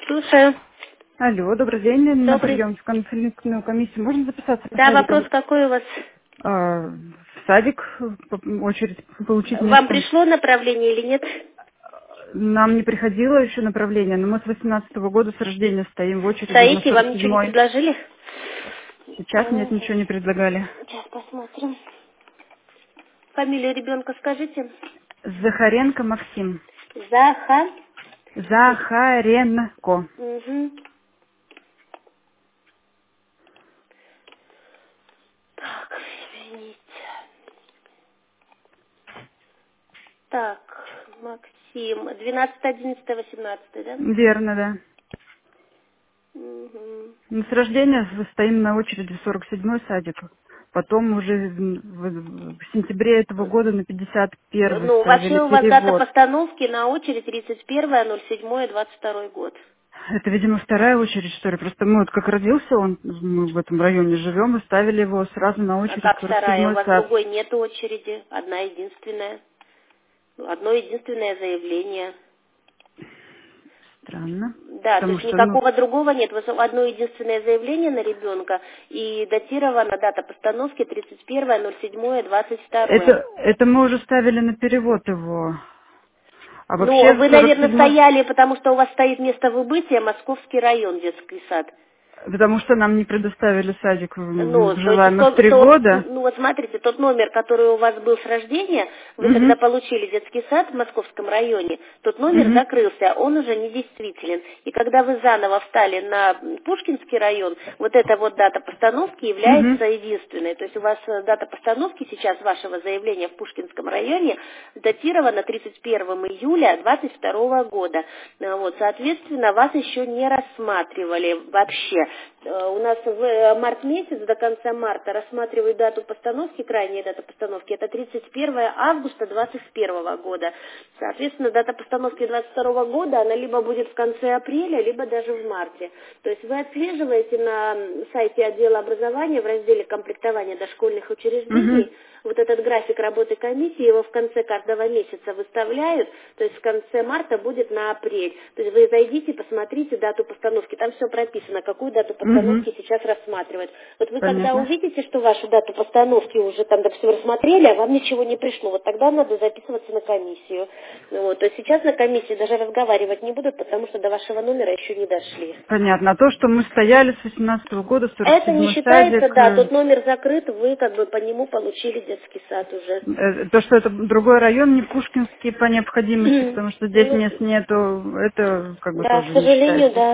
Слушаю. Алло, добрый день. На Добрый. прием в конфликтную комиссию. Можно записаться по Да, вопрос садикам? какой у вас? В садик, очередь получить Вам место. пришло направление или нет? Нам не приходило еще направление, но мы с 18-го года с рождения стоим в очереди на Стоите, вам ничего не 47-й. предложили? Сейчас нет, ничего не предлагали. Сейчас посмотрим. Фамилию ребенка скажите. Захаренко Максим. Заха. Захаренко. Угу. Так, извините. Так, Максим. 12, 11, 18, да? Верно, да. Угу. Мы с рождения стоим на очереди в 47-й садик. Потом уже в сентябре этого года на 51-й Ну, ставили вообще у вас дата перевод. постановки на очередь 31.07.22 год. Это, видимо, вторая очередь, что ли. Просто мы вот как родился он, мы в этом районе живем, и ставили его сразу на А очередь как в вторая? У 47-й вас сад. другой нет очереди, одна единственная. Одно единственное заявление. Странно. Да, то Потому есть что, ну, никакого другого нет. У вас одно единственное заявление на ребенка и датирована дата постановки 31.07.22. это мы уже ставили на перевод его. А Ну, вообще в вы, наверное, 47-й, стояли, потому что у вас стоит место выбытия Московский район, детский сад. потому что нам не предоставили садик Ну, в то есть, желаемых 3 года. ну вот смотрите, тот номер, который у вас был с рождения, вы Угу, когда получили детский сад в Московском районе, тот номер угу, закрылся, он уже недействителен. И когда вы заново встали на Пушкинский район, вот эта вот дата постановки угу, является единственной. То есть у вас дата постановки сейчас вашего заявления в Пушкинском районе датирована 31 июля 22 года. Вот, соответственно, вас еще не рассматривали вообще. У нас в март месяц, до конца марта, рассматривают дату постановки, крайняя дата постановки, это 31 августа 2021 года. Соответственно, дата постановки 2022 года, она либо будет в конце апреля, либо даже в марте. То есть вы отслеживаете на сайте отдела образования в разделе комплектования дошкольных угу, учреждений вот этот график работы комиссии, его в конце каждого месяца выставляют, то есть в конце марта будет на апрель. То есть вы зайдите, посмотрите дату постановки, там все прописано, какую дату угу. постановки сейчас рассматривают. Вот вы когда Понятно. увидите, что вашу дату постановки уже там, допустим, рассмотрели, а вам ничего не пришло, вот тогда надо записываться на комиссию. Ну вот, то есть сейчас на комиссии даже разговаривать не будут, потому что до вашего номера еще не дошли. Понятно. А то, что мы стояли с 18-го года, Это не 47-й считается, садик, да, тот номер закрыт, вы как бы по нему получили детский сад уже. то, что это другой район, не Пушкинский по необходимости, потому что здесь Ну, мест нету, это как бы да, к тоже не сожалению, считается. да.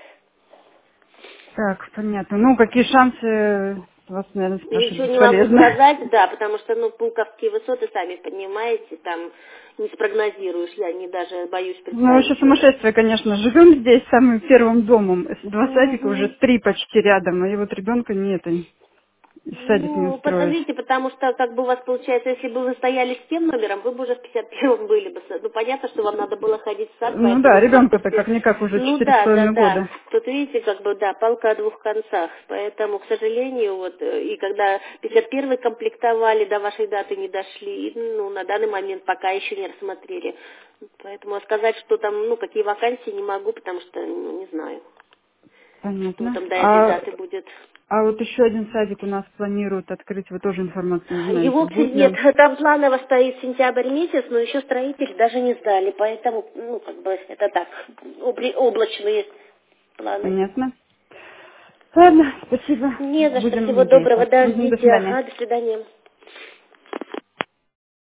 Так, понятно. Ну, какие шансы, вас, наверное, спрашивать Ничего не могу бесполезно. сказать, да, потому что, ну, пулковские высоты, сами понимаете, там не спрогнозируешь, я не даже боюсь Ну, представить, вообще что там. сумасшествие, конечно. Живем здесь самым первым домом. Два садика, уже Мгм. 3 почти рядом, и вот ребенка нет, и садик не Ну, устроить. видите, потому что, как бы у вас получается, если бы вы стояли с тем номером, вы бы уже в 51-м были бы. Ну, понятно, что вам надо было ходить в сад, Ну да, поэтому в ребенка-то московские... как-никак уже Ну, четыре с да, да, половиной да. года. Тут, видите, как бы, да, палка о двух концах. Поэтому, к сожалению, вот, и когда 51-й комплектовали, до вашей даты не дошли, и, ну, на данный момент пока еще не рассмотрели. Поэтому сказать, что там, ну, какие вакансии, не могу, потому что, ну, не знаю, что Понятно. там до этой даты будет. А вот еще один садик у нас планируют открыть, вы тоже информацию не знаете, Его будет нет, ли? там планово стоит сентябрь месяц, но еще строители даже не сдали, поэтому, ну, как бы, это так, облачные планы. Понятно. Ладно, спасибо. Не за что, Будем всего доброго, надеяться. Мгм, до дождите, свидания. ага, до свидания.